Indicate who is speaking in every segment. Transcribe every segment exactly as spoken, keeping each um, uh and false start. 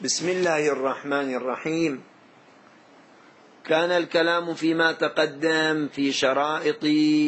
Speaker 1: بسم الله الرحمن الرحيم. كان الكلام فيما تقدم في شرائط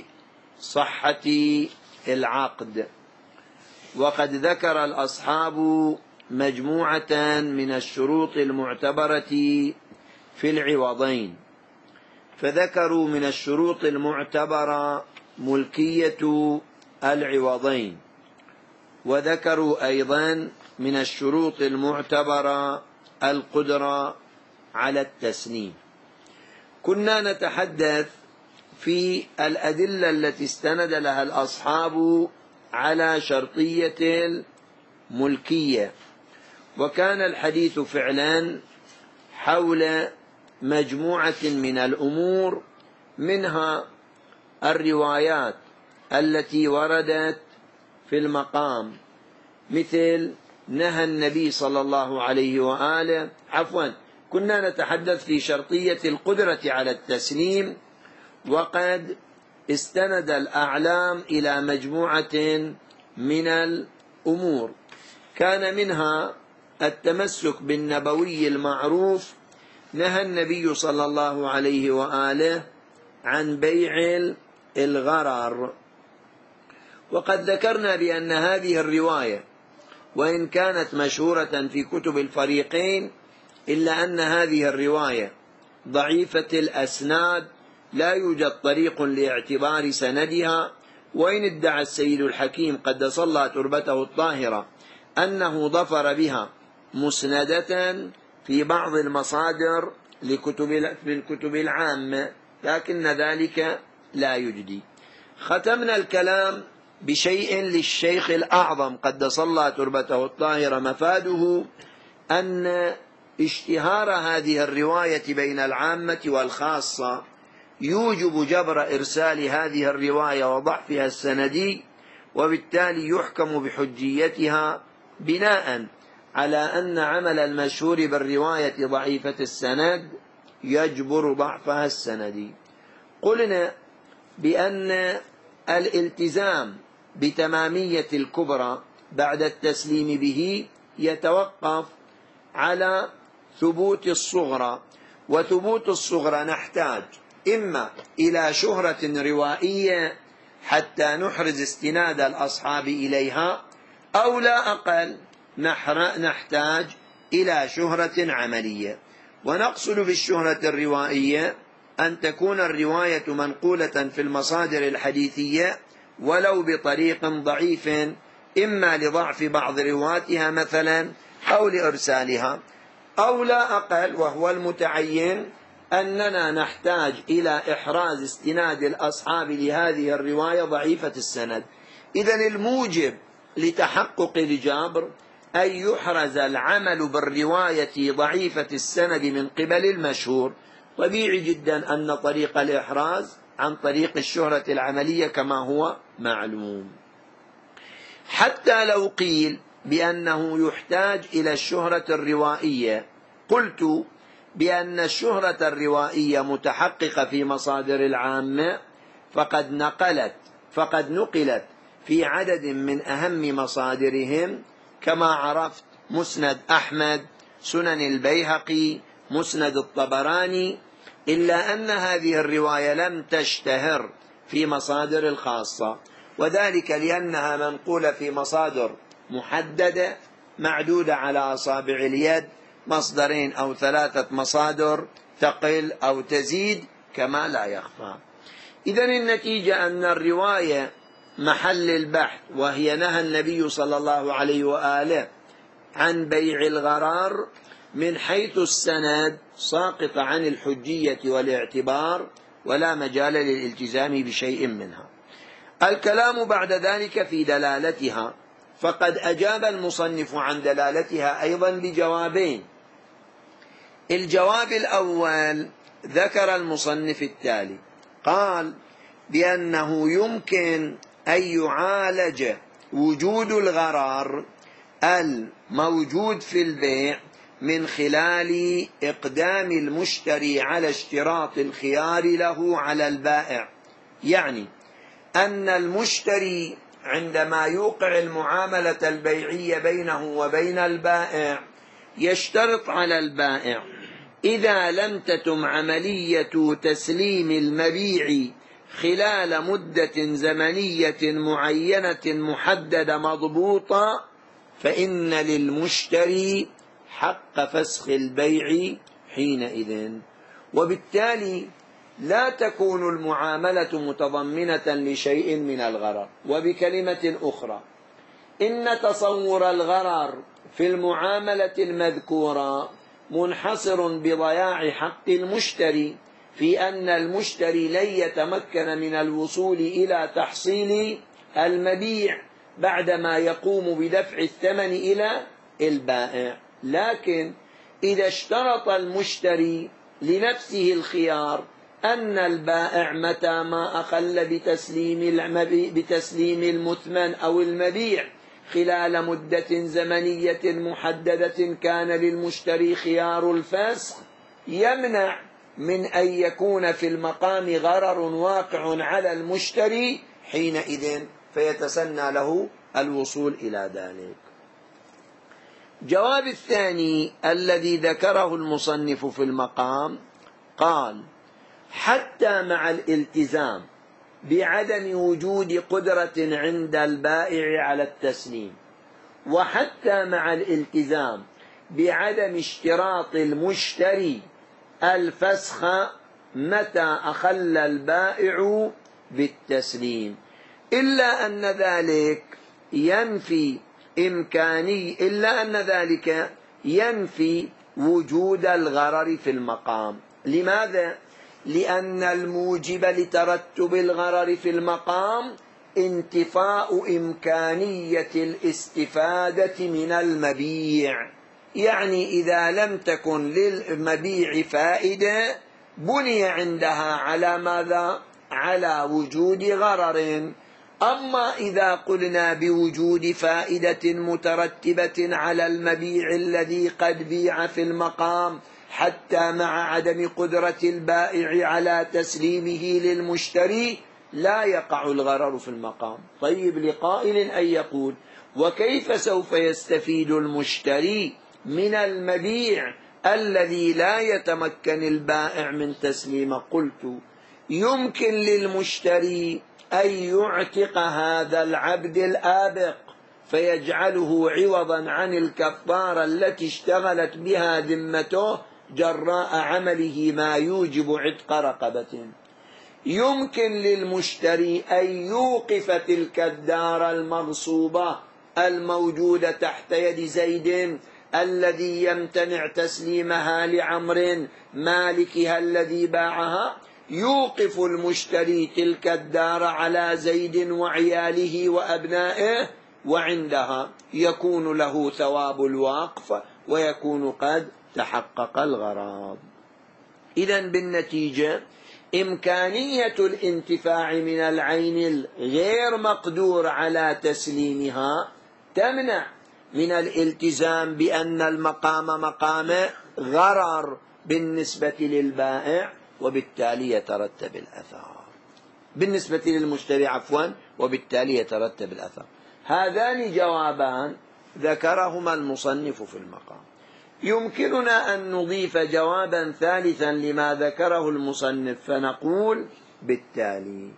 Speaker 1: صحة العقد، وقد ذكر الأصحاب مجموعة من الشروط المعتبرة في العوضين، فذكروا من الشروط المعتبرة ملكية العوضين، وذكروا أيضا من الشروط المعتبرة القدرة على التسليم. كنا نتحدث في الأدلة التي استند لها الأصحاب على شرطية الملكية، وكان الحديث فعلا حول مجموعة من الأمور، منها الروايات التي وردت في المقام، مثل نهى النبي صلى الله عليه وآله عفوا كنا نتحدث في شرطية القدرة على التسليم، وقد استند الأعلام إلى مجموعة من الأمور، كان منها التمسك بالنبوي المعروف. نهى النبي صلى الله عليه وآله عن بيع الغرر، وقد ذكرنا بأن هذه الرواية وإن كانت مشهورة في كتب الفريقين، إلا أن هذه الرواية ضعيفة الأسناد، لا يوجد طريق لاعتبار سندها. وإن ادعى السيد الحكيم قدس الله تربته الطاهرة أنه ظفر بها مسندة في بعض المصادر لكتب في الكتب العامة، لكن ذلك لا يجدي. ختمنا الكلام بشيء للشيخ الأعظم قدس الله تربته الطاهرة، مفاده أن اشتهار هذه الرواية بين العامة والخاصة يوجب جبر إرسال هذه الرواية وضعفها السندي، وبالتالي يحكم بحجيتها بناء على أن عمل المشهور بالرواية ضعيفة السند يجبر ضعفها السندي. قلنا بأن الالتزام بتمامية الكبرى بعد التسليم به يتوقف على ثبوت الصغرى، وثبوت الصغرى نحتاج إما إلى شهرة روائية حتى نحرز استناد الأصحاب إليها، أو لا أقل نحتاج إلى شهرة عملية. ونقصد بالشهرة الروائية أن تكون الرواية منقولة في المصادر الحديثية ولو بطريق ضعيف، إما لضعف بعض رواتها مثلا أو لإرسالها، أو لا أقل وهو المتعين أننا نحتاج إلى إحراز استناد الأصحاب لهذه الرواية ضعيفة السند. إذن الموجب لتحقق الجبر أن يحرز العمل بالرواية ضعيفة السند من قبل المشهور. طبيعي جدا أن طريق الإحراز عن طريق الشهرة العملية كما هو معلوم. حتى لو قيل بأنه يحتاج إلى الشهرة الروائية، قلت بأن الشهرة الروائية متحققة في مصادر العامة، فقد نقلت فقد نقلت في عدد من أهم مصادرهم، كما عرفت مسند أحمد، سنن البيهقي، مسند الطبراني، إلا أن هذه الرواية لم تشتهر في مصادر الخاصة، وذلك لأنها منقولة في مصادر محددة معدودة على أصابع اليد، مصدرين أو ثلاثة مصادر تقل أو تزيد كما لا يخفى. إذن النتيجة أن الرواية محل البحث، وهي نهى النبي صلى الله عليه وآله عن بيع الغرار، من حيث السند ساقط عن الحجية والاعتبار، ولا مجال للالتزام بشيء منها. الكلام بعد ذلك في دلالتها، فقد أجاب المصنف عن دلالتها أيضا بجوابين. الجواب الأول ذكر المصنف التالي، قال بأنه يمكن أن يعالج وجود الغرار الموجود في البيع من خلال إقدام المشتري على اشتراط الخيار له على البائع، يعني أن المشتري عندما يوقع المعاملة البيعية بينه وبين البائع يشترط على البائع إذا لم تتم عملية تسليم المبيع خلال مدة زمنية معينة محددة مضبوطة فإن للمشتري حق فسخ البيع حينئذ. وبالتالي لا تكون المعاملة متضمنة لشيء من الغرر. وبكلمة أخرى، إن تصور الغرر في المعاملة المذكورة منحصر بضياع حق المشتري، في أن المشتري لن يتمكن من الوصول إلى تحصيل المبيع بعدما يقوم بدفع الثمن إلى البائع. لكن إذا اشترط المشتري لنفسه الخيار أن البائع متى ما أخل بتسليم بتسليم المثمن أو المبيع خلال مدة زمنية محددة كان للمشتري خيار الفسخ، يمنع من أن يكون في المقام غرر واقع على المشتري حينئذ، فيتسنى له الوصول إلى ذلك. جواب الثاني الذي ذكره المصنف في المقام قال: حتى مع الالتزام بعدم وجود قدرة عند البائع على التسليم، وحتى مع الالتزام بعدم اشتراط المشتري الفسخ متى أخل البائع بالتسليم، إلا أن ذلك ينفي إمكاني إلا أن ذلك ينفي وجود الغرر في المقام. لماذا؟ لأن الموجب لترتب الغرر في المقام انتفاء إمكانية الاستفادة من المبيع. يعني إذا لم تكن للمبيع فائدة بني عندها على ماذا؟ على وجود غرر. أما إذا قلنا بوجود فائدة مترتبة على المبيع الذي قد بيع في المقام حتى مع عدم قدرة البائع على تسليمه للمشتري لا يقع الغرر في المقام. طيب، لقائل أن يقول: وكيف سوف يستفيد المشتري من المبيع الذي لا يتمكن البائع من تسليمه؟ قلت: يمكن للمشتري أن يعتق هذا العبد الآبق فيجعله عوضا عن الكفارة التي اشتغلت بها ذمته جراء عمله ما يوجب عتق رقبة. يمكن للمشتري أن يوقف تلك الدار المغصوبة الموجودة تحت يد زيد الذي يمتنع تسليمها لعمر مالكها الذي باعها، يوقف المشتري تلك الدار على زيد وعياله وأبنائه، وعندها يكون له ثواب الوقف ويكون قد تحقق الغرض. إذن بالنتيجة إمكانية الانتفاع من العين الغير مقدور على تسليمها تمنع من الالتزام بأن المقام مقام غرر بالنسبة للبائع، وبالتالي يترتب الأثر بالنسبة للمشتري عفوا وبالتالي يترتب الأثر. هذان جوابان ذكرهما المصنف في المقام. يمكننا أن نضيف جوابا ثالثا لما ذكره المصنف، فنقول بالتالي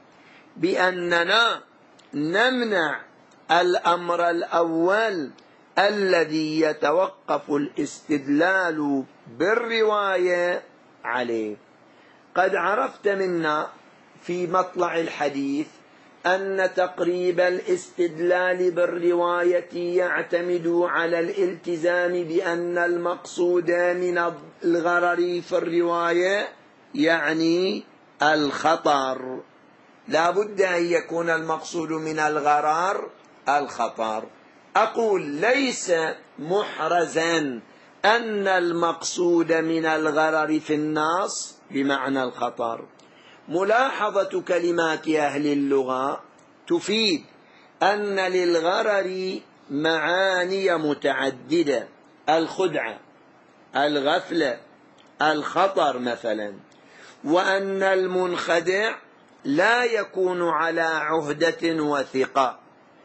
Speaker 1: بأننا نمنع الأمر الأول الذي يتوقف الاستدلال بالرواية عليه. قد عرفت منا في مطلع الحديث أن تقريب الاستدلال بالرواية يعتمد على الالتزام بأن المقصود من الغرر في الرواية يعني الخطر. لا بد أن يكون المقصود من الغرر الخطر. أقول ليس محرزا أن المقصود من الغرر في النص بمعنى الخطر. ملاحظة كلمات أهل اللغة تفيد أن للغرر معاني متعددة: الخدعة، الغفلة، الخطر مثلا، وأن المنخدع لا يكون على عهدة وثقة.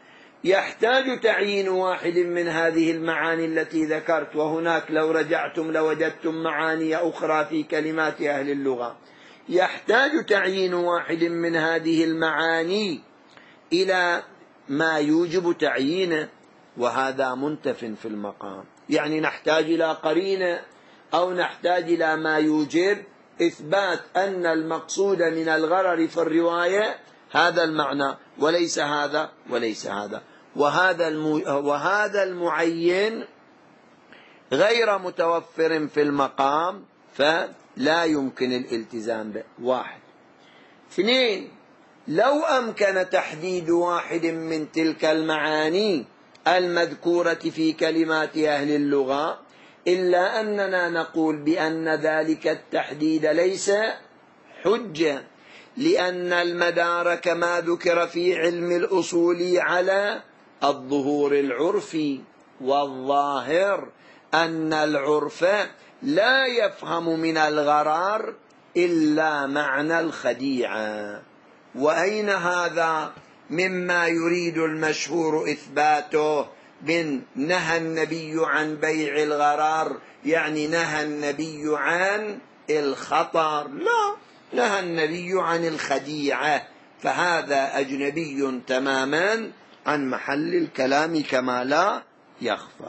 Speaker 1: يحتاج تعيين واحد من هذه المعاني التي ذكرت، وهناك لو رجعتم لوجدتم معاني أخرى في كلمات أهل اللغة، يحتاج تعيين واحد من هذه المعاني إلى ما يوجب تعيينه، وهذا منتف في المقام. يعني نحتاج إلى قرينة أو نحتاج إلى ما يوجب إثبات أن المقصود من الغرر في الرواية هذا المعنى، وليس هذا وليس هذا. وهذا وهذا المعين غير متوفر في المقام، فلا يمكن الالتزام به. واحد. اثنين، لو أمكن تحديد واحد من تلك المعاني المذكورة في كلمات أهل اللغة، إلا أننا نقول بأن ذلك التحديد ليس حجة، لأن المدار كما ذكر في علم الأصول على الظهور العرفي، والظاهر أن العرف لا يفهم من الغرار إلا معنى الخديعة. وأين هذا مما يريد المشهور إثباته من نهى النبي عن بيع الغرار، يعني نهى النبي عن الخطر؟ لا، نهى النبي عن الخديعة، فهذا أجنبي تماما عن محل الكلام كما لا يخفى.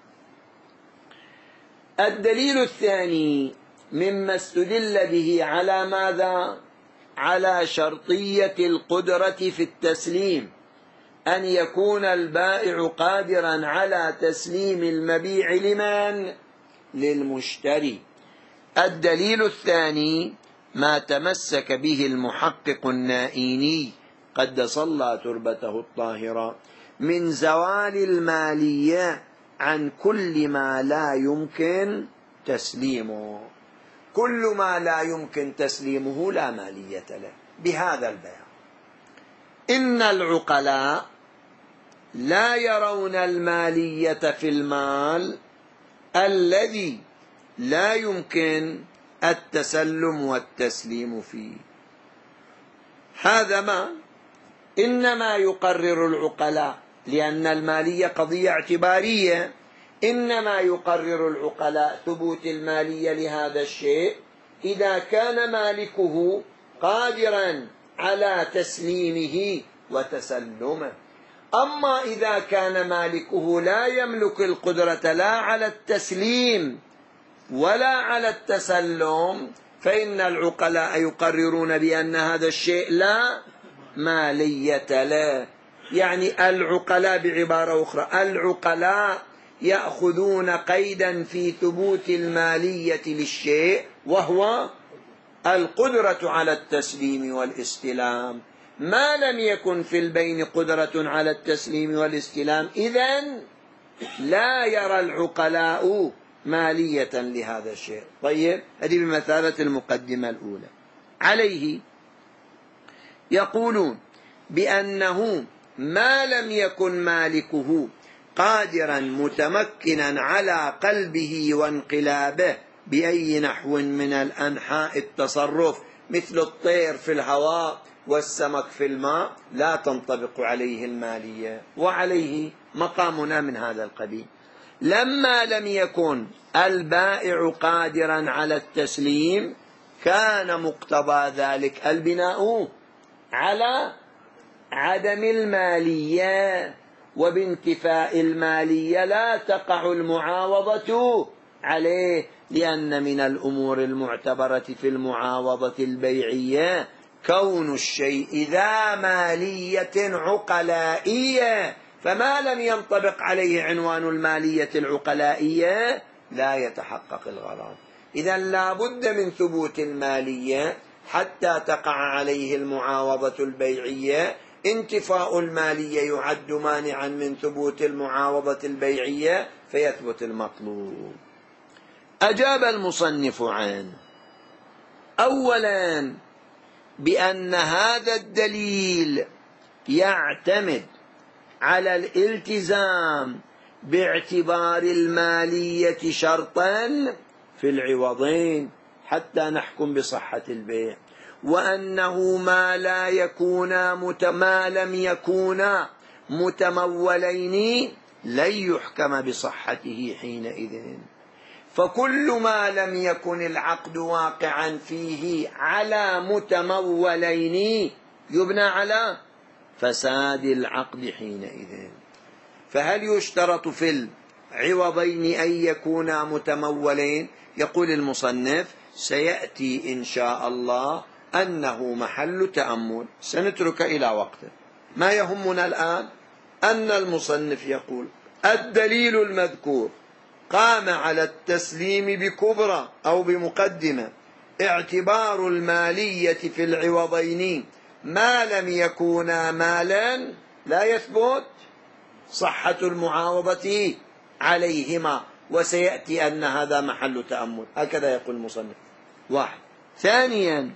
Speaker 1: الدليل الثاني مما استدل به على ماذا؟ على شرطية القدرة في التسليم، أن يكون البائع قادرا على تسليم المبيع لمن؟ للمشتري. الدليل الثاني ما تمسك به المحقق النائيني قدس الله تربته الطاهرة من زوال المالية عن كل ما لا يمكن تسليمه. كل ما لا يمكن تسليمه لا مالية له. بهذا البيان إن العقلاء لا يرون المالية في المال الذي لا يمكن التسلم والتسليم فيه. هذا ما إنما يقرر العقلاء، لأن المالية قضية اعتبارية، إنما يقرر العقلاء ثبوت المالية لهذا الشيء إذا كان مالكه قادرا على تسليمه وتسلمه. أما إذا كان مالكه لا يملك القدرة لا على التسليم ولا على التسلم، فإن العقلاء يقررون بأن هذا الشيء لا مالية له. يعني العقلاء بعبارة أخرى، العقلاء يأخذون قيدا في ثبوت المالية للشيء، وهو القدرة على التسليم والاستلام. ما لم يكن في البين قدرة على التسليم والاستلام، إذن لا يرى العقلاء مالية لهذا الشيء. طيب، هذه بمثابة المقدمة الأولى. عليه يقولون بأنه ما لم يكن مالكه قادرا متمكنا على قلبه وانقلابه بأي نحو من الأنحاء التصرف، مثل الطير في الهواء والسمك في الماء، لا تنطبق عليه المالية. وعليه مقامنا من هذا القبيل. لما لم يكن البائع قادرا على التسليم، كان مقتضى ذلك البناء على عدم المالية، وبانتفاء المالية لا تقع المعاوضة عليه، لأن من الأمور المعتبرة في المعاوضة البيعية كون الشيء ذا مالية عقلائية، فما لم ينطبق عليه عنوان المالية العقلائية لا يتحقق الغرض. إذن لا بد من ثبوت المالية حتى تقع عليه المعاوضة البيعية. انتفاء المالية يعد مانعا من ثبوت المعاوضة البيعية، فيثبت المطلوب. أجاب المصنف عنه أولا بأن هذا الدليل يعتمد على الالتزام باعتبار المالية شرطا في العوضين حتى نحكم بصحة البيع، وأنه ما لا يكون ما لم يكون متمولين لن يحكم بصحته حينئذ. فكل ما لم يكن العقد واقعا فيه على متمولين يبنى على فساد العقد حينئذ. فهل يشترط في العوضين أن يكونا متمولين؟ يقول المصنف سيأتي إن شاء الله أنه محل تأمل، سنترك إلى وقته. ما يهمنا الآن أن المصنف يقول الدليل المذكور قام على التسليم بكبرى أو بمقدمة، اعتبار المالية في العوضين ما لم يكونا مالا لا يثبت صحة المعاوضة عليهما، وسيأتي أن هذا محل تأمل. هكذا يقول المصنف. واحد. ثانيا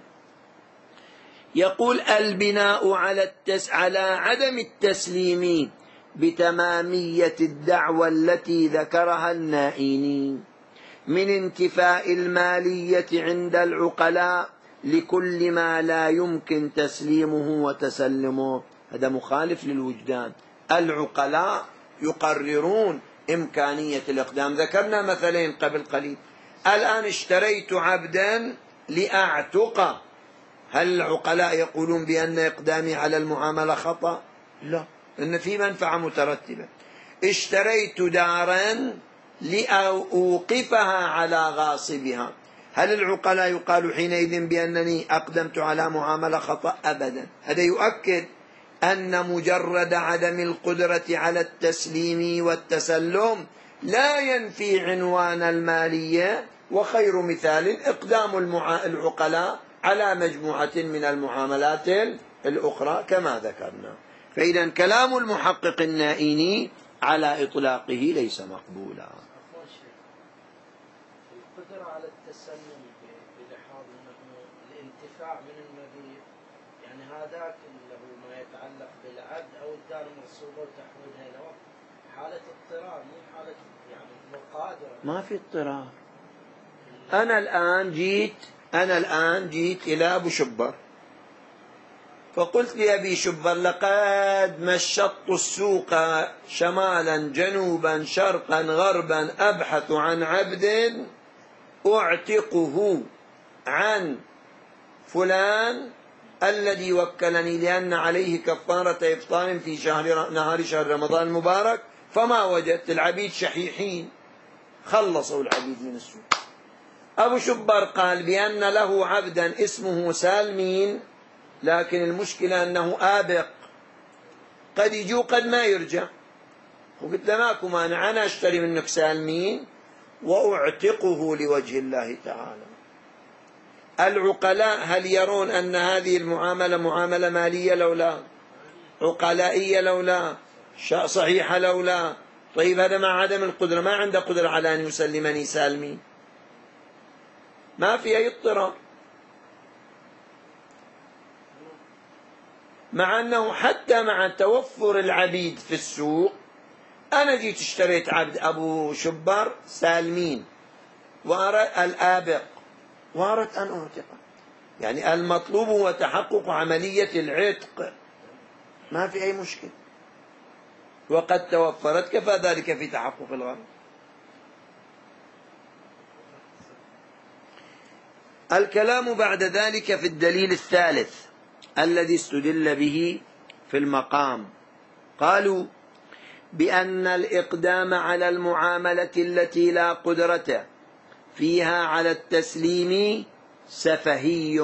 Speaker 1: يقول البناء على التس على عدم التسليم بتمامية الدعوى التي ذكرها النائين من انتفاء المالية عند العقلاء لكل ما لا يمكن تسليمه وتسلمه. هذا مخالف للوجدان. العقلاء يقررون إمكانية الإقدام. ذكرنا مثلين قبل قليل. الآن اشتريت عبدا لأعتقه، هل العقلاء يقولون بأن إقدامي على المعاملة خطأ؟ لا، إن في منفعة مترتبة. اشتريت دارا لأوقفها على غاصبها، هل العقلاء يقال حينئذ بأنني أقدمت على معاملة خطأ؟ أبدا. هذا يؤكد أن مجرد عدم القدرة على التسليم والتسلم لا ينفي عنوان المالية. وخير مثال إقدام العقلاء على مجموعة من المعاملات الأخرى كما ذكرنا. فإذا كلام المحقق النائيني على إطلاقه ليس مقبولا.
Speaker 2: القدرة على التسلم بلحاظ أنه الانتفاع من المبيع، يعني هذاك له ما يتعلق بالعبد أو الدار المغصوبة وتحويلها إلى وقت، حالة اضطرار مو حالة يعني مقادرة.
Speaker 1: ما في اضطرار. أنا الآن جيت أنا الآن جيت إلى أبو شبر فقلت لأبي شبر لقد مشطت السوق شمالا جنوبا شرقا غربا أبحث عن عبد أعتقه عن فلان الذي وكلني، لأن عليه كفارة إفطار في شهر نهار شهر رمضان المبارك، فما وجدت. العبيد شحيحين، خلصوا العبيد من السوق. أبو شبر قال بأن له عبدا اسمه سالمين، لكن المشكلة أنه آبق، قد يجي قد ما يرجع. وقلت له ماكو مانع، أنا أشتري منك سالمين وأعتقه لوجه الله تعالى. العقلاء هل يرون أن هذه المعاملة معاملة مالية لو لا؟ عقلائية لو لا؟ صحيحة لو لا؟ طيب هذا مع عدم القدرة، ما عنده قدرة على أن يسلمني سالمين، ما في أي اضطرار. مع أنه حتى مع توفر العبيد في السوق، أنا جيت اشتريت عبد أبو شبر سالمين وأردت الآبق وأردت أن أعتقه، يعني المطلوب هو تحقق عملية العتق، ما في أي مشكلة، وقد توفرت، كفى ذلك في تحقق الغرض. الكلام بعد ذلك في الدليل الثالث الذي استدل به في المقام. قالوا بأن الإقدام على المعاملة التي لا قدرة فيها على التسليم سفهي.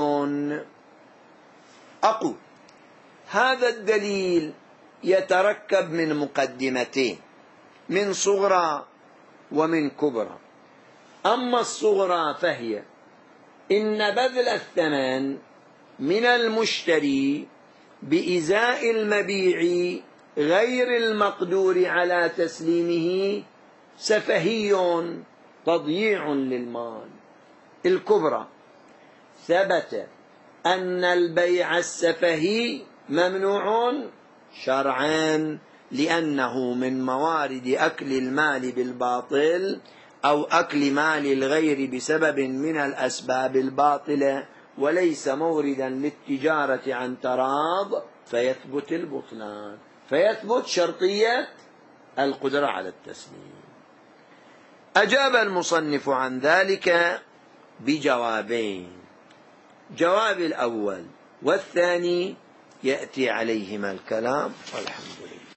Speaker 1: أقول هذا الدليل يتركب من مقدمتين، من صغرى ومن كبرى. أما الصغرى فهي إن بذل الثمن من المشتري بإزاء المبيع غير المقدور على تسليمه سفهي تضييع للمال. الكبرى ثبت أن البيع السفهي ممنوع شرعا، لأنه من موارد أكل المال بالباطل أو أكل مال الغير بسبب من الأسباب الباطلة، وليس موردا للتجارة عن تراض فيثبت البطلان. فيثبت شرطية القدرة على التسليم. أجاب المصنف عن ذلك بجوابين، جواب الأول والثاني يأتي عليهما الكلام، والحمد لله.